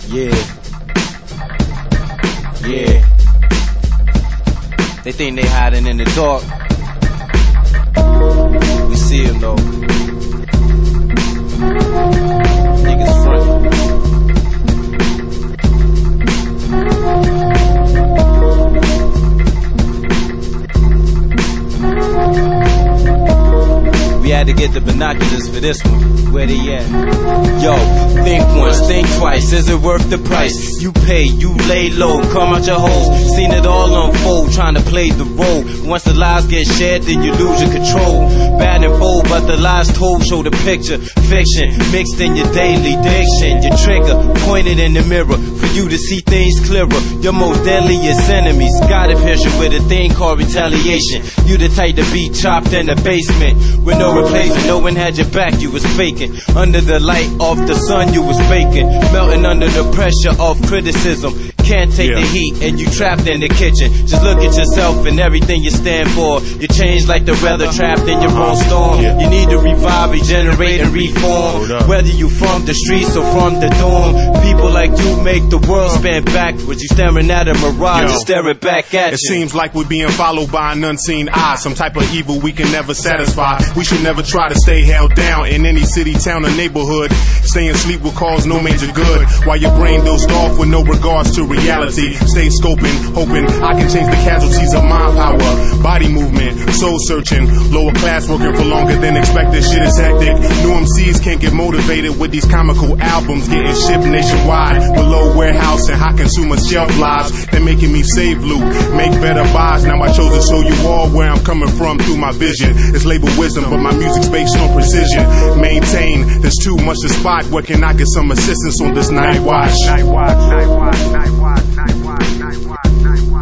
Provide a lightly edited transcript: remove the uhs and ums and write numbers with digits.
Yeah. Yeah. They think they hiding in the dark. We see them though. Niggas front. We had to get the binoculars for this one. Where they at? Yo, think once, think twice. Is it worth the price? You pay, you lay low, come out your holes. Seen it all unfold, trying to play the role. Once the lies get shared, then you lose your control. Bad and bold, but the lies told show the picture. Fiction mixed in your daily diction. Your trigger pointed in the mirror for you to see things clearer. Your most deadliest enemies got a picture with a thing called retaliation. You the type to be chopped in the basement with no replacement. No one had your back, you was faking. Under the light of the sun, you was baking. Melting under the pressure of criticism. Can't take the heat and you trapped in the kitchen. Just look at yourself and everything you stand for. You change like the weather, trapped in your own storm. You need to revive, regenerate and reform. Whether you from the streets or from the dorm, people like you make the world spin backwards. You staring at a mirage, just staring back at you. It seems like we're being followed by an unseen eye. Some type of evil we can never satisfy. We should never try to stay held down in any city, town or neighborhood. Staying asleep will cause no major good, while your brain dozed off with no regards to reality. Stay scoping, hoping I can change the casualties of mind power. Body movement, soul searching. Lower class working for longer than expected. Shit is hectic. New MCs can't get motivated with these comical albums getting shipped nationwide. Below warehouse and high consumer shelf lives. They're making me save loot, make better buys. Now I chose to show you all where I'm coming from through my vision. It's labeled wisdom, but my music's based on precision. Maintain, there's too much to spot. Where can I get some assistance on this night watch? Night watch, night watch, night watch, night watch, night watch, night watch.